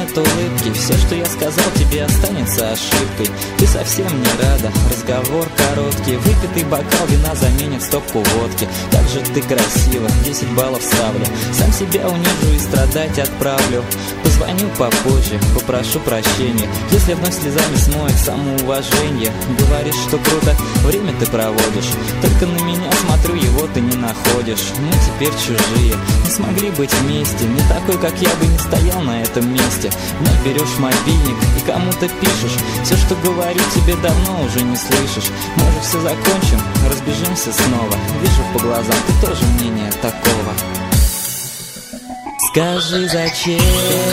от улыбки. Все, что я сказал, тебе останется ошибкой. Ты совсем не рада, разговор короткий. Выпитый бокал вина заменит стопку водки. Как же ты красива, 10 баллов ставлю. Сам себя унижу и страдать отправлю. Позвоню попозже, попрошу прощения, если вновь слезами смоет самоуважение. Говоришь, что круто время ты проводишь, только на меня смотрю, его ты не находишь. Мы теперь чужие, не смогли быть вместе. Не такой, как я, бы не стоял на этом месте. Вновь берешь мобильник и кому-то пишешь. Все, что говорю, тебе давно уже не слышишь. Может, все закончим, разбежимся снова. Вижу по глазам, ты тоже мнения такого. Скажи, зачем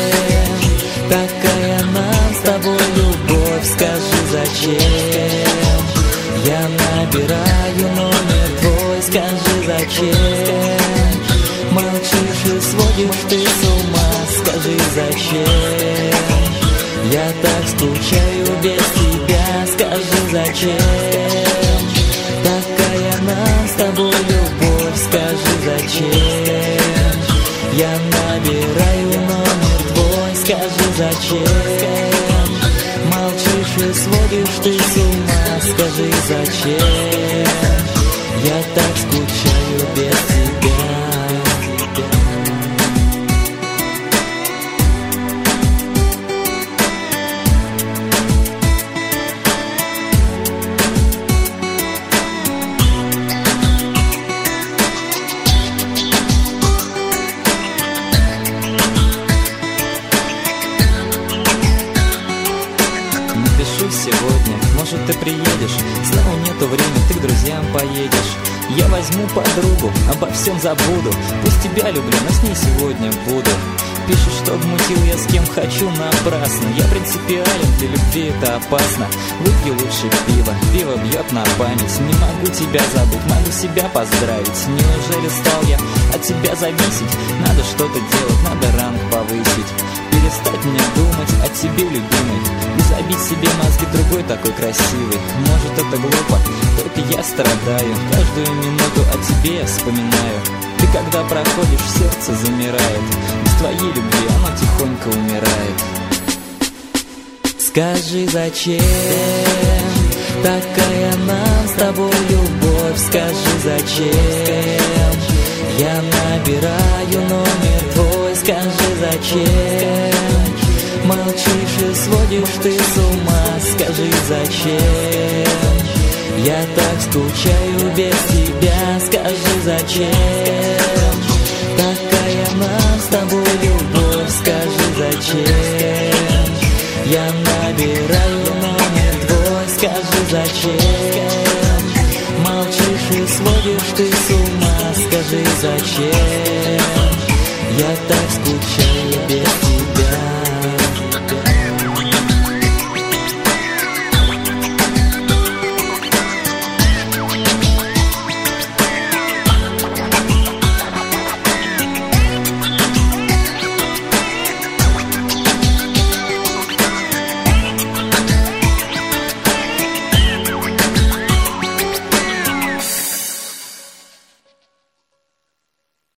такая нам с тобой любовь? Скажи, зачем я набираю номер твой? Скажи, зачем молчишь и сводишь ты с ума? Скажи, зачем я так скучаю без тебя? Скажи, зачем такая нам с тобой любовь? Скажи, зачем я набираю номер твой? Скажи, зачем молчишь и сводишь ты с ума? Скажи, зачем я так скучаю без тебя? Сегодня, может, ты приедешь, снова нету времени, ты к друзьям поедешь. Я возьму подругу, обо всем забуду. Пусть тебя люблю, но с ней сегодня буду. Пишешь, что обмутил я с кем хочу напрасно. Я принципиален, для любви это опасно. Выпью лучше пиво, пиво бьет на память. Не могу тебя забыть, могу себя поздравить. Неужели стал я от тебя зависеть? Надо что-то делать, надо ранг повысить. Перестать мне думать о тебе, любимый, и забить себе мозги другой такой красивый. Может, это глупо, только я страдаю. Каждую минуту о тебе я вспоминаю. Ты когда проходишь, сердце замирает. Без твоей любви оно тихонько умирает. Скажи, зачем такая нам с тобой любовь? Скажи, зачем я набираю номер твой? Скажи, зачем молчишь и сводишь ты с ума? Скажи, зачем я так скучаю без тебя? Скажи, зачем такая нам с тобой любовь? Скажи, зачем я набираю номер твой? Скажи, зачем молчишь и сводишь ты с ума? Скажи, зачем я так скучаю без тебя?